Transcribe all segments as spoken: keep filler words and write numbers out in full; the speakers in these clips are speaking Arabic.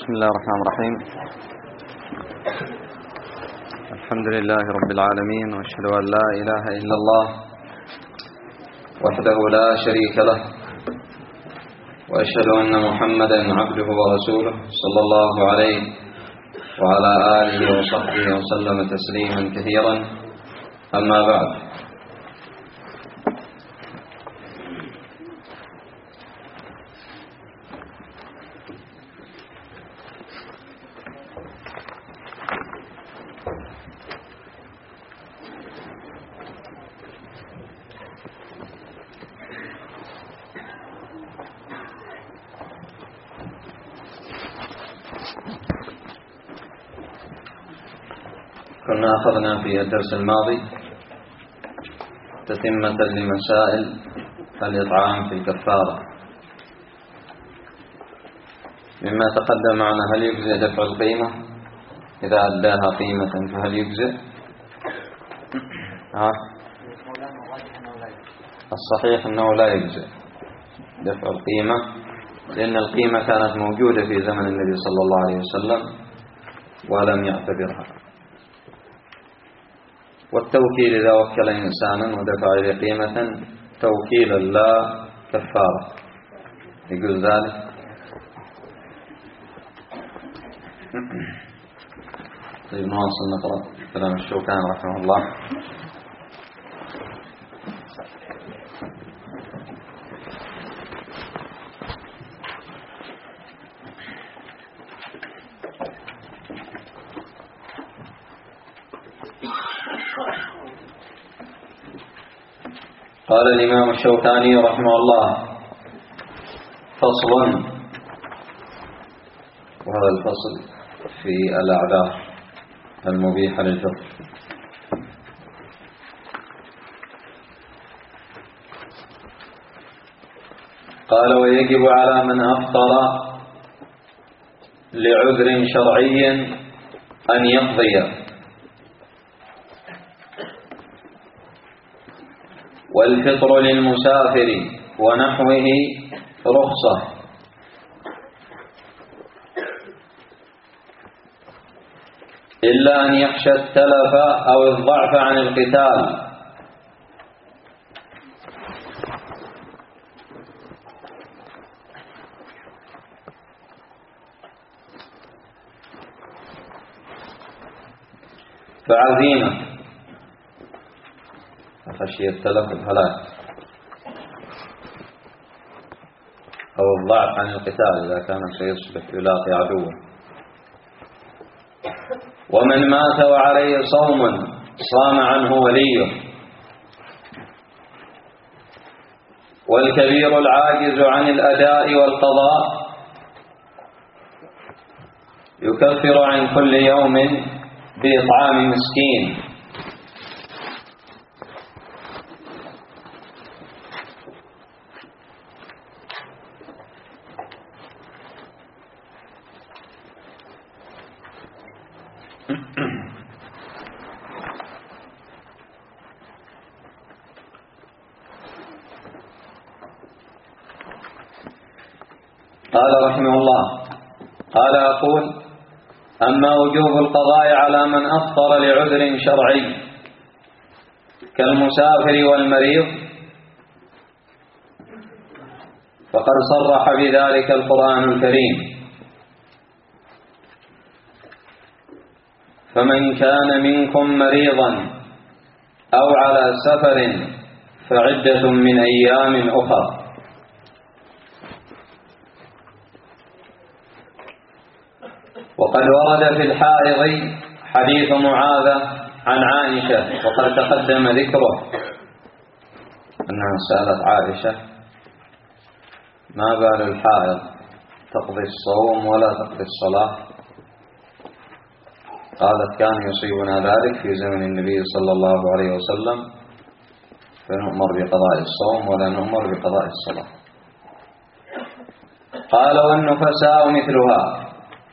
بسم الله الرحمن الرحيم. الحمد لله رب العالمين، وأشهد أن لا إله إلا الله وحده لا شريك له، وأشهد أن محمدا عبده ورسوله صلى الله عليه وعلى آله وصحبه وسلم تسليما كثيرا. أما بعد، كنا أخذنا في الدرس الماضي تتمة لمسائل الإطعام في الكفارة. مما تقدم معنا: هل يجزئ دفع القيمة إذا أداها قيمة؟ فهل يجزئ؟ ها؟ الصحيح أنه لا يجزئ دفع القيمة، لأن القيمة كانت موجودة في زمن النبي صلى الله عليه وسلم ولم يعتبرها. والتوكيل إذا وكل إنسانا ودفع إليه قيمة توكيلا لا كفارة، يقول ذلك. طيب نواصل نقرأ كلام الشوكاني رحمه الله. قال الإمام الشوكاني رحمه الله: فصل. وهذا الفصل في الأعذار المبيحة للفطر. قال: ويجب على من أفطر لعذر شرعي أن يقضي، والفطر للمسافر ونحوه رخصة، إلا أن يخشى التلف أو الضعف عن القتال، فعزيمة خشية التلف الهلاك أو الضعف عن القتال إذا كان سيصبح يلاقي عدوه. ومن مات وعليه صوم صام عنه وليه، والكبير العاجز عن الأداء والقضاء يكفر عن كل يوم بإطعام مسكين. قال رحمه الله: قال: أقول: أما وجوب القضاء على من أفطر لعذر شرعي كالمسافر والمريض فقد صرح بذلك القرآن الكريم: فمن كان منكم مريضا أو على سفر فعدة من أيام أخر. وقد ورد في الحائض حديث معاذ عن عائشة، وقد تقدم ذكره أنها سألت عائشة: ما بال الحائض تقضي الصوم ولا تقضي الصلاة؟ قالت: كان يصيبنا ذلك في زمن النبي صلى الله عليه وسلم، فنؤمر بقضاء الصوم ولا نؤمر بقضاء الصلاة. قال: والنفساء مثلها.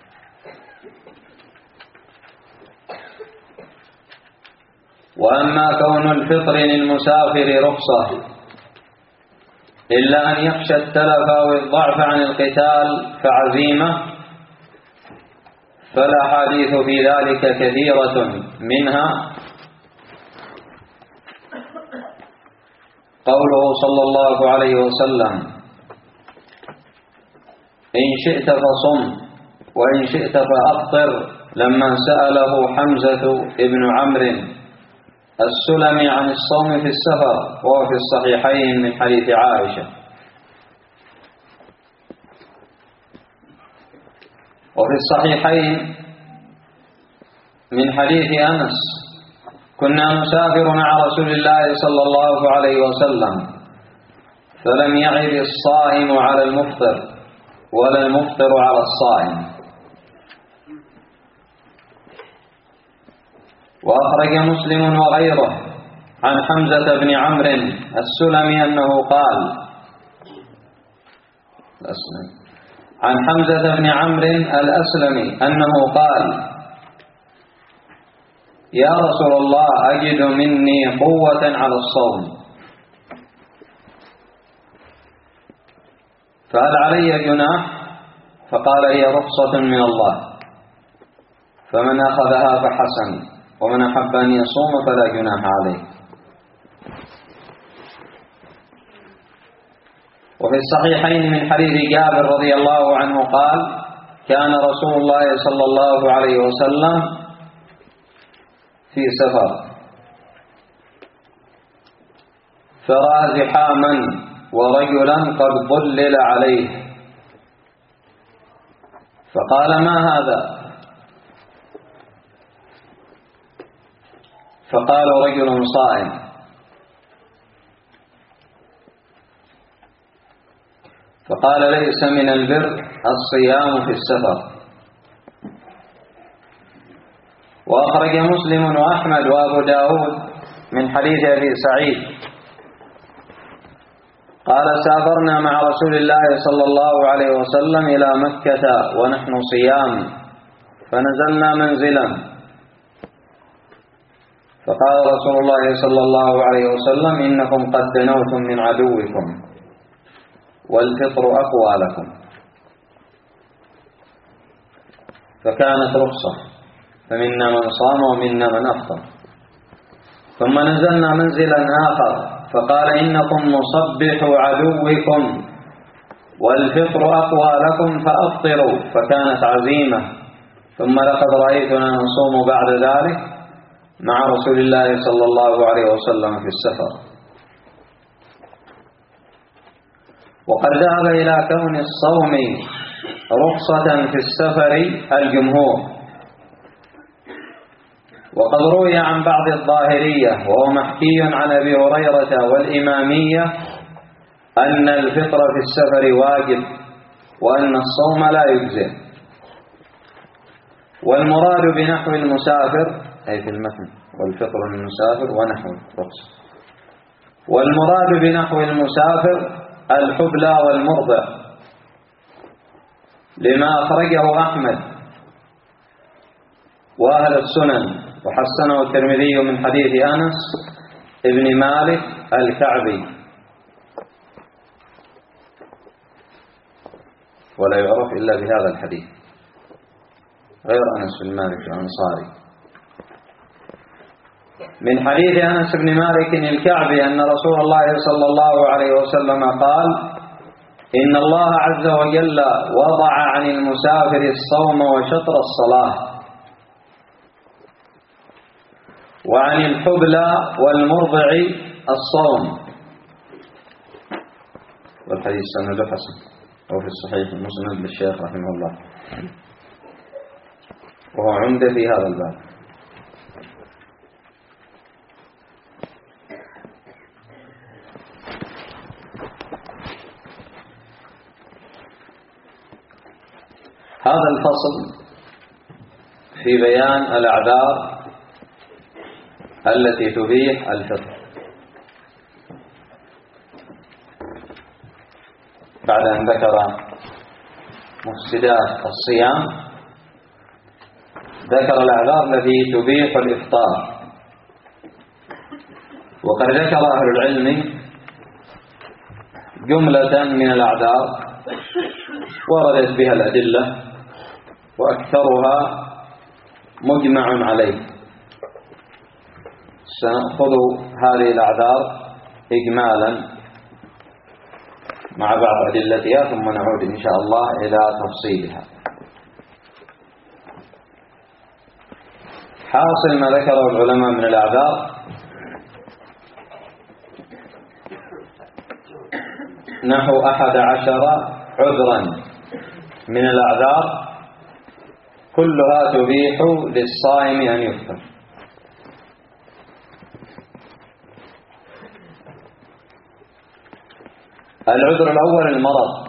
وأما كون الفطر للمسافر رخصة إلا أن يخشى التلف أو الضعف عن القتال فعزيمة، فالأحاديث في ذلك كثيرة، منها قوله صلى الله عليه وسلم: إن شئت فصم وإن شئت فأفطر، لما سأله حمزة ابن عمرو السلمي عن الصوم في السفر، وهو في الصحيحين من حديث عائشة. وفي الصحيحين من حديث أنس: كنا نسافر مع رسول الله صلى الله عليه وسلم فلم يعد الصائم على المفطر ولا المفطر على الصائم. وأخرج مسلم وغيره عن حمزة بن عمرو السلمي أنه قال عن حمزة بن عمرو الأسلمي أنه قال: يا رسول الله، أجد مني قوة على الصوم، فهل علي جناح؟ فقال: هي رخصة من الله، فمن أخذها فحسن، ومن أحب أن يصوم فلا جناح عليه. وفي الصحيحين من حديث جابر رضي الله عنه قال: كان رسول الله صلى الله عليه وسلم في سفر فرأى زحاما ورجلا قد ظلل عليه، فقال: ما هذا؟ فقال: رجل صائم. فقال: ليس من البر الصيام في السفر. وأخرج مسلم وأحمد وأبو داود من حديث أبي سعيد قال: سافرنا مع رسول الله صلى الله عليه وسلم إلى مكة ونحن صيام، فنزلنا منزلا، فقال رسول الله صلى الله عليه وسلم: إنكم قد دنوتم من عدوكم والفطر أقوى لكم. فكانت رخصة، فمنا من صام ومنا من أفطر. ثم نزلنا منزلا آخر فقال: إنكم مصبحوا عدوكم والفطر أقوى لكم فأفطروا، فكانت عزيمة. ثم لقد رأيتنا نصوم بعد ذلك مع رسول الله صلى الله عليه وسلم في السفر. وقد ذهب إلى كون الصوم رخصة في السفر الجمهور، وقد روي عن بعض الظاهرية وهو محكي عن أبي هريرة والإمامية أن الفطر في السفر واجب وأن الصوم لا يجزئ. والمراد بنحو المسافر أي في المتن والفطر للمسافر ونحو رخصة. والمراد بنحو المسافر الحبلى والمرضع، لما أخرجه أحمد وأهل السنن وحسنه الترمذي من حديث أنس ابن مالك الكعبي، ولا يعرف إلا بهذا الحديث غير أنس بن مالك الأنصاري. من حديث أنس بن مالك الكعبي أن رسول الله صلى الله عليه وسلم قال: إن الله عز وجل وضع عن المسافر الصوم وشطر الصلاة، وعن الحبلى والمرضع الصوم. والحديث سند حسن، وفي الصحيح المسند للشيخ رحمه الله، وهو عمدة في هذا الباب. هذا الفصل في بيان الأعذار التي تبيح الفطر. بعد أن ذكر مفسدات الصيام ذكر الأعذار التي تبيح الإفطار. وقد ذكر أهل العلم جملة من الأعذار وردت بها الأدلة وأكثرها مجمع عليه. سنأخذ هذه الأعذار إجمالا مع بعض أدلتها ثم نعود إن شاء الله إلى تفصيلها. حاصل ما ذكره العلماء من الأعذار نحو أحد عشر عذرا من الأعذار كلها تبيح للصائم أن يفطر. العذر الأول المرض،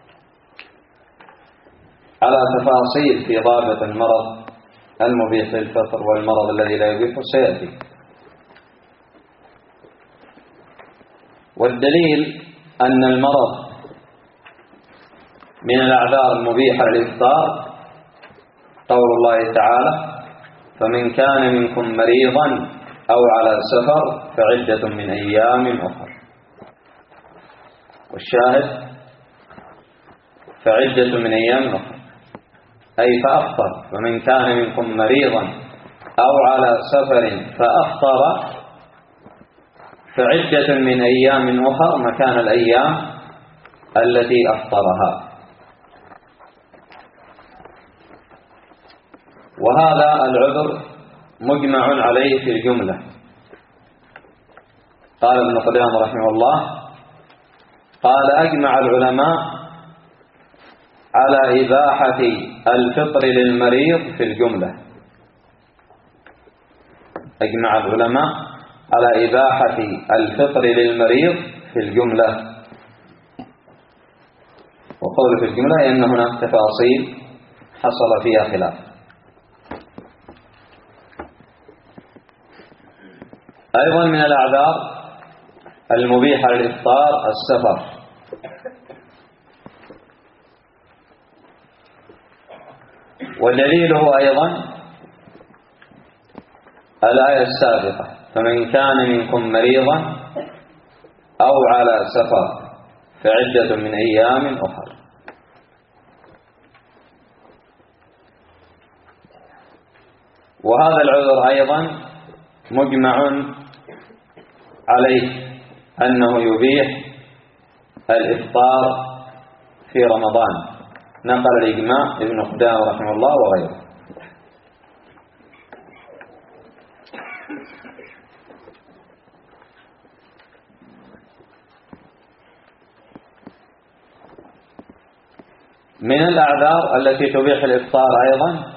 على تفاصيل في ضابط المرض المبيح للفطر والمرض الذي لا يبيحه سيأتي. والدليل أن المرض من الأعذار المبيحة للإفطار قول الله تعالى: فمن كان منكم مريضا أو على سفر فعدة من أيام أخر. والشاهد فعدة من أيام أخر، أي فأفطر. فمن كان منكم مريضا أو على سفر فأفطر فعدة من أيام أخر مكان الأيام التي أفطرها. وهذا العذر مجمع عليه في الجملة. قال ابن قدامة رحمه الله: قال: أجمع العلماء على إباحة الفطر للمريض في الجملة. أجمع العلماء على إباحة الفطر للمريض في الجملة. وقول في الجملة أن هناك تفاصيل حصل فيها خلاف. أيضا من الأعذار المبيحة للإفطار السفر. ودليله أيضا الآية السابقة: فمن كان منكم مريضا أو على سفر فعدة من أيام أخر. وهذا العذر أيضا مجمع عليه أنه يبيح الإفطار في رمضان، نقل الإجماع ابن قدامة رحمه الله وغيره. من الأعذار التي تبيح الإفطار أيضا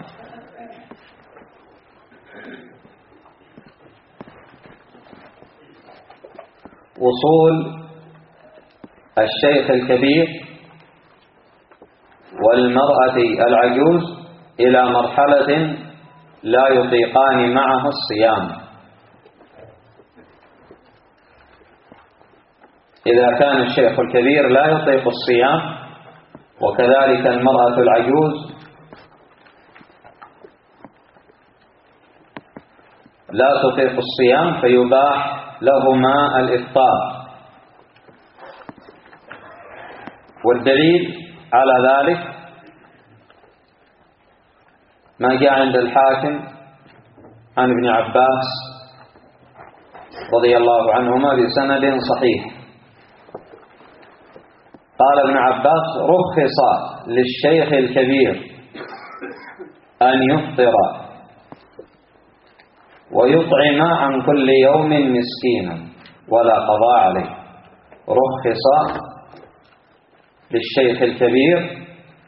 وصول الشيخ الكبير والمرأة العجوز إلى مرحلة لا يطيقان معها الصيام. إذا كان الشيخ الكبير لا يطيق الصيام وكذلك المرأة العجوز لا تطيق الصيام فيباح لهما الإفطار. والدليل على ذلك ما جاء عند الحاكم عن ابن عباس رضي الله عنهما بسند صحيح. قال ابن عباس: رخص للشيخ الكبير أن يفطر ويطعم عن كل يوم مسكينا ولا قضاء عليه. رخص للشيخ الكبير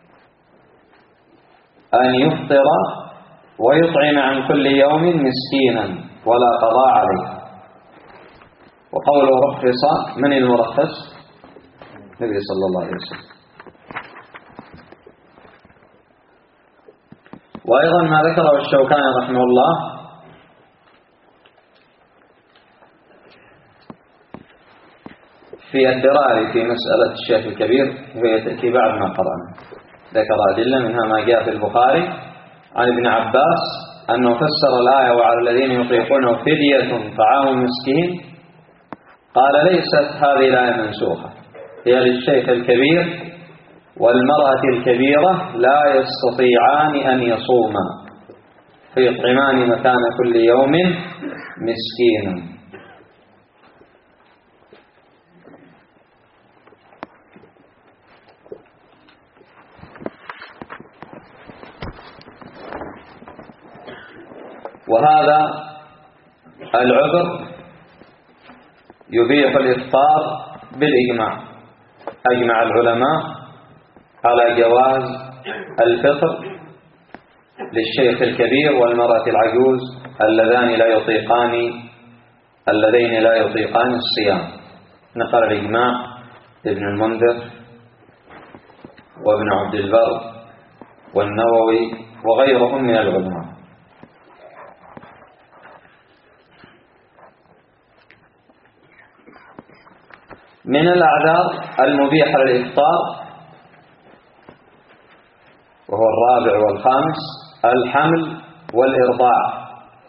أن يفطر ويطعم عن كل يوم مسكينا ولا قضاء عليه. وقوله رخص، من المرخص؟ النبي صلى الله عليه وسلم. وأيضا ما ذكره الشوكاني رحمه الله في الدراري في مسألة الشيخ الكبير، وهي تأتي بعد ما قرأنا. ذكر أدلة منها ما جاء في البخاري عن ابن عباس أنه فسر الآية: وعلى الذين يطيقونه فدية طعام مسكين. قال: ليست هذه الآية منسوخة، هي للشيخ الكبير والمرأة الكبيرة لا يستطيعان أن يصوما، فيطعمان مكان كل يوم مسكينا. وهذا العذر يبيح الإفطار بالإجماع. أجمع العلماء على جواز الفطر للشيخ الكبير والمرأة العجوز اللذان لا يطيقان اللذين لا يطيقان الصيام. نقل الإجماع ابن المنذر وابن عبد البر والنووي وغيرهم من العلماء. من الأعذار المبيحة للإفطار وهو الرابع والخامس الحمل والإرضاع.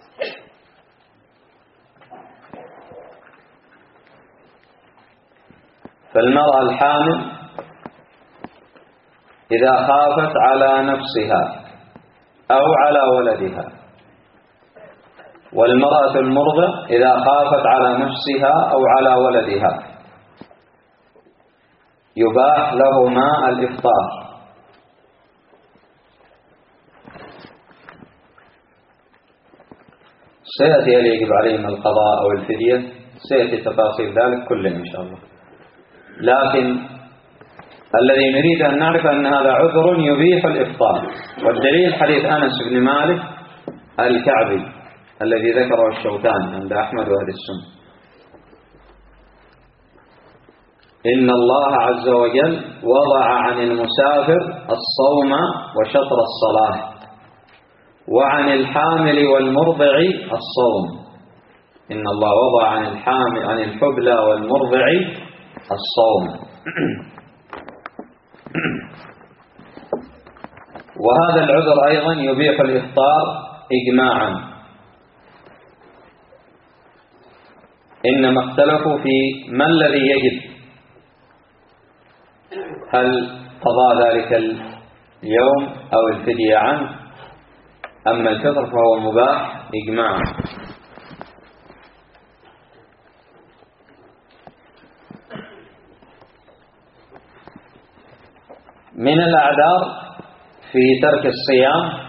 فالمرأة الحامل إذا خافت على نفسها أو على ولدها، والمرأة المرضع إذا خافت على نفسها أو على ولدها، يباح لهما الإفطار. سيأتي هل يجب عليهم القضاء أو الفدية، سيأتي تفاصيل ذلك كله إن شاء الله. لكن الذي نريد أن نعرف أن هذا عذر يبيح الإفطار، والدليل حديث أنس بن مالك الكعبي الذي ذكره الشوكاني عند أحمد وأهل السنة: إن الله عز وجل وضع عن المسافر الصوم وشطر الصلاة، وعن الحامل والمرضع الصوم. إن الله وضع عن الحامل عن الحبلى والمرضع الصوم. وهذا العذر أيضا يبيح الإفطار إجماعا، إنما اختلفوا في ما الذي يجب، هل قضاء ذلك اليوم أو الفدية عنه. أما الفطر فهو مباح إجماعا. من الأعذار في ترك الصيام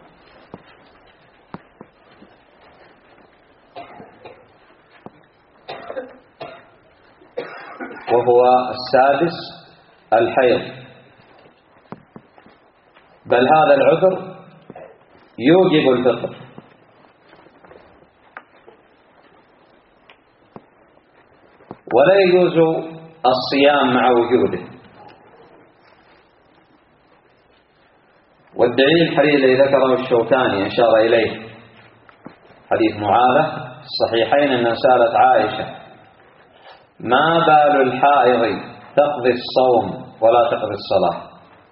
وهو السادس الحيض، بل هذا العذر يوجب الفطر. ولا يجوز الصيام مع وجوده. والدليل الحديث الذي ذكره الشوكاني أشار إليه، حديث معاذة الصحيحين، أنها سألت عائشة: ما بال الحائض تقضي الصوم ولا تقضي الصلاة؟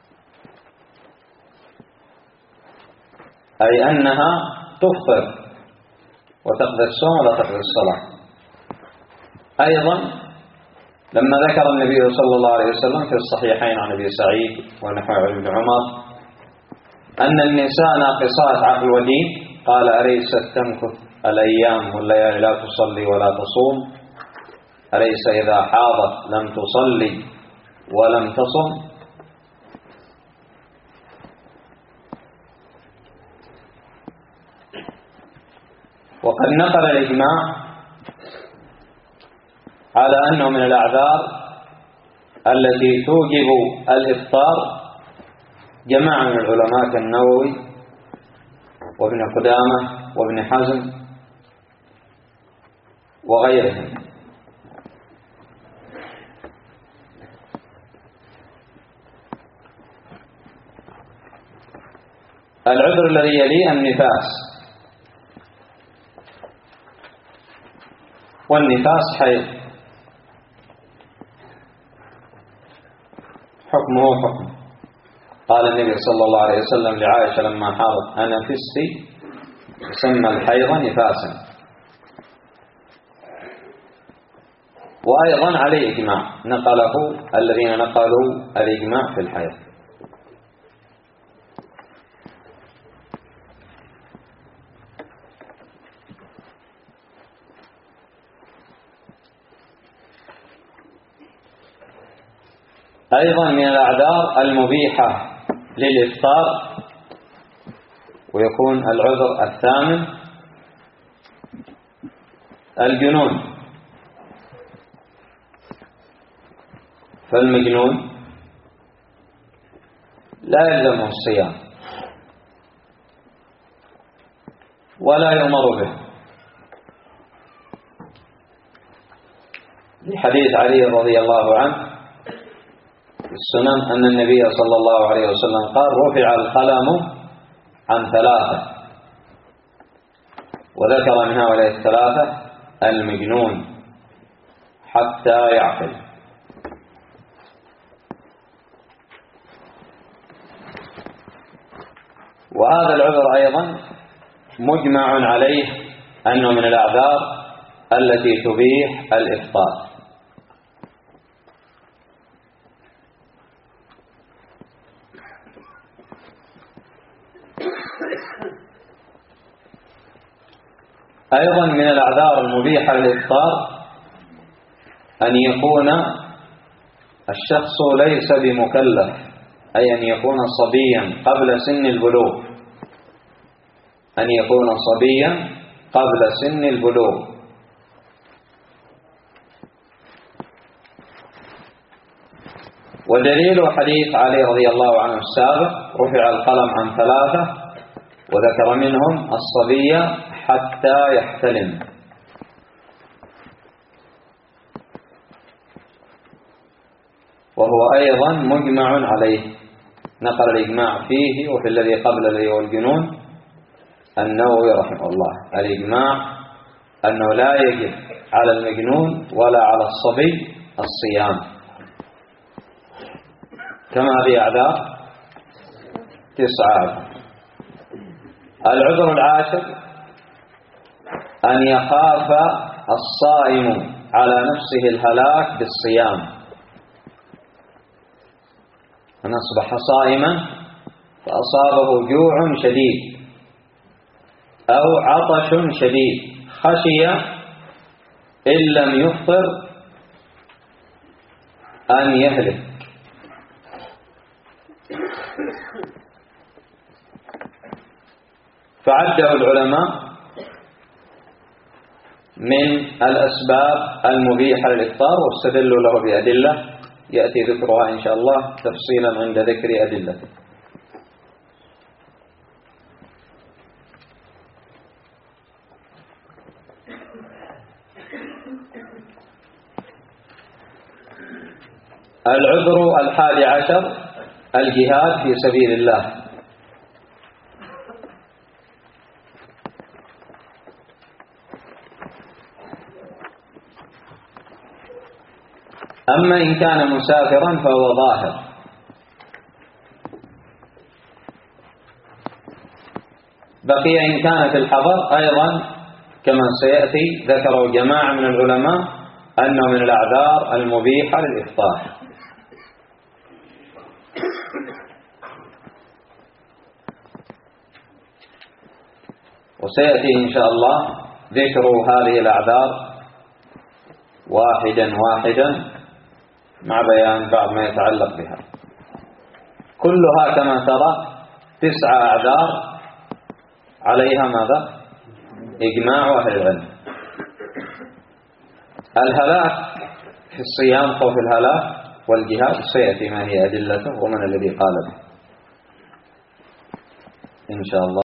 أي أنها تفطر وتقضي الصوم ولا تقضي الصلاة. أيضا لما ذكر النبي صلى الله عليه وسلم في الصحيحين عن أبي سعيد ونحو ابن عمر أن النساء ناقصات عقل ودين، قال: أليست تمكث الأيام والليالي لا تصلي ولا تصوم؟ أليس إذا حاضت لم تصلي ولم تصم؟ وقد نقل الإجماع على أنه من الأعذار التي توجب الإفطار جماعة من العلماء كالنووي وابن قدامة وابن حزم وغيرهم. العذر الذي يليه النفاس، والنفاس حيض، حكمه حكم. قال النبي صلى الله عليه وسلم لعائشة لما حاضت: أنا نفستي، يسمى الحيض نفاسا. وأيضا عليه إجماع نقله الذين نقلوا الإجماع في الحياة. أيضا من الأعذار المبيحة للإفطار، ويكون العذر الثامن الجنون. فالمجنون لا يلزمه الصيام ولا يؤمر به، لحديث علي رضي الله عنه في السنن أن النبي صلى الله عليه وسلم قال: رفع القلم عن ثلاثة، وذكر من هؤلاء الثلاثة المجنون حتى يعقل. وهذا العذر أيضا مجمع عليه أنه من الأعذار التي تبيح الإفطار. أيضا من الأعذار المبيحة للإفطار أن يكون الشخص ليس بمكلف، أي أن يكون صبيا قبل سن البلوغ، أن يكون صبيا قبل سن البلوغ. ودليل حديث علي رضي الله عنه السابق: رفع القلم عن ثلاثة، وذكر منهم الصبي حتى يحتلم. وهو أيضا مجمع عليه، نقل الإجماع فيه وفي الذي قبل الذي هو الجنون النووي رحمه الله الإجماع أنه لا يجب على المجنون ولا على الصبي الصيام. كما هذه أعذار تسعة. العذر العاشر أن يخاف الصائم على نفسه الهلاك بالصيام، أن أصبح صائما فأصابه جوع شديد أو عطش شديد، خشي إن لم يفطر أن يهلك. فعده العلماء من الأسباب المبيحة للإفطار، واستدلوا له بأدلة يأتي ذكرها إن شاء الله تفصيلا عند ذكر أدلته. العذر الحادي عشر الجهاد في سبيل الله. أما إن كان مسافرا فهو ظاهر. بقي إن كان في الحضر أيضا كما سيأتي ذكروا جماعة من العلماء أنه من الأعذار المبيحة للإفطار. وسيأتي إن شاء الله ذكر هذه الأعذار واحدا واحدا مع بيان بعض ما يتعلق بها. كلها كما ترى تسعة أعذار عليها ماذا؟ إجماع أهل العلم. الهلاك في الصيام خوف الهلاك والجهاد سيأتي ما هي أدلته ومن الذي قال به إن شاء الله.